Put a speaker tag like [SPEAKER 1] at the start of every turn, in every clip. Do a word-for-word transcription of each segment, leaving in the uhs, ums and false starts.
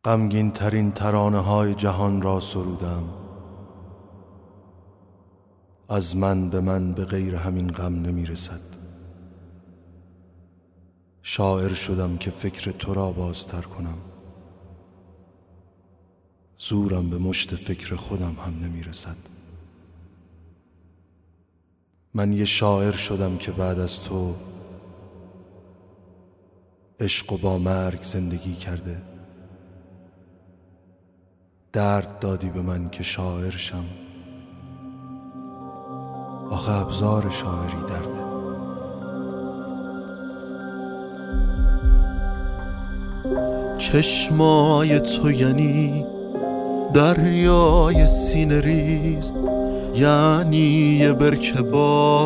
[SPEAKER 1] غمگین ترین ترانه های جهان را سرودم. از من به من به غیر همین غم نمی رسد. شاعر شدم که فکر تو را بازتر کنم. زورم به مشت فکر خودم هم نمی رسد. من یه شاعر شدم که بعد از تو عشق و با مرگ زندگی کرده. درد دادی به من که شاعر شم. آخه ابزار شاعری درده.
[SPEAKER 2] چشمای تو یعنی دریای سینه ریز، یعنی یه برکه با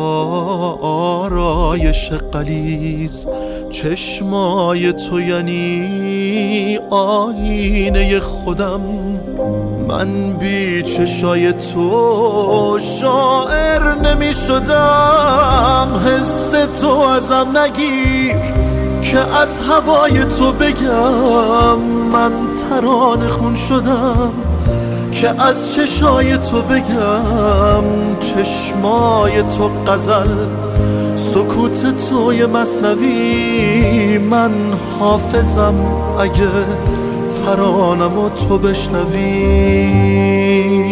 [SPEAKER 2] آرایش غلیظ. چشمای تو یعنی آینه خودم، من بی چشای تو شاعر نمی شدم. حس تو ازم نگیر که از هوای تو بگم، من ترانه خون شدم که از چشای تو بگم. چشمای تو غزل، سکوت تو یه مثنوی، من حافظم اگه ترانمو تو بشنوی.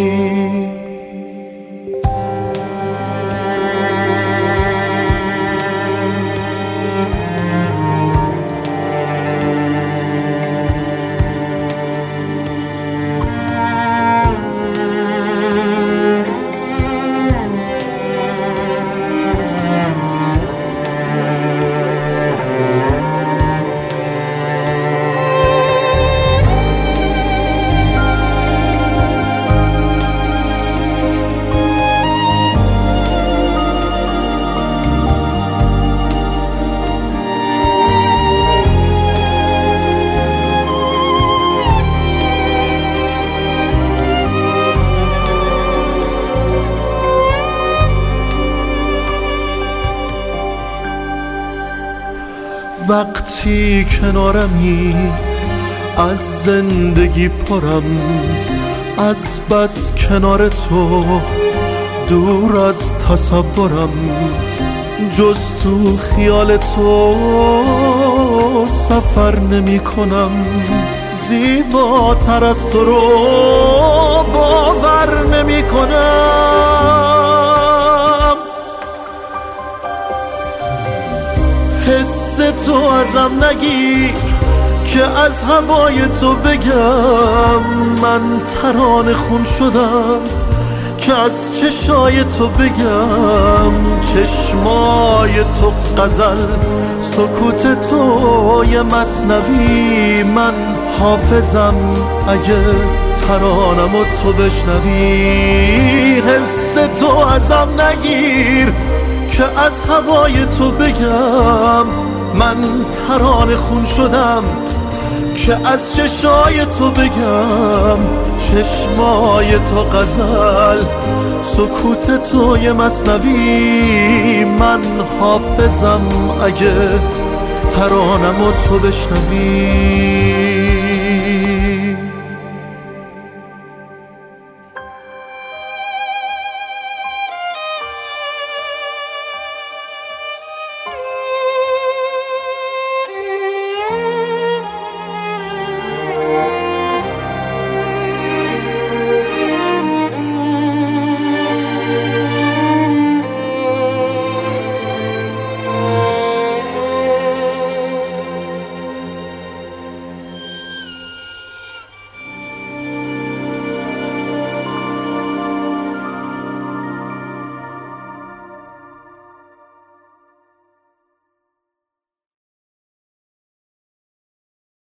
[SPEAKER 2] وقتی کنارمی از زندگی پرم، از بس کنار تو دور از تصورم. جز تو خیال تو سفر نمی کنم. زیباتر از تو رو باور نمی کنم. حس تو ازم نگیر که از هوای تو بگم، من ترانه خون شدم که از چشای تو بگم. چشمای تو غزل، سکوت تو یه مثنوی، من حافظم اگه ترانمو تو بشنوی. حس تو ازم نگیر که از هوای تو بگم، من ترانه خون شدم که از چشای تو بگم. چشمای تو غزل، سکوت تو یه مثنوی، من حافظم اگه ترانمو تو بشنوی.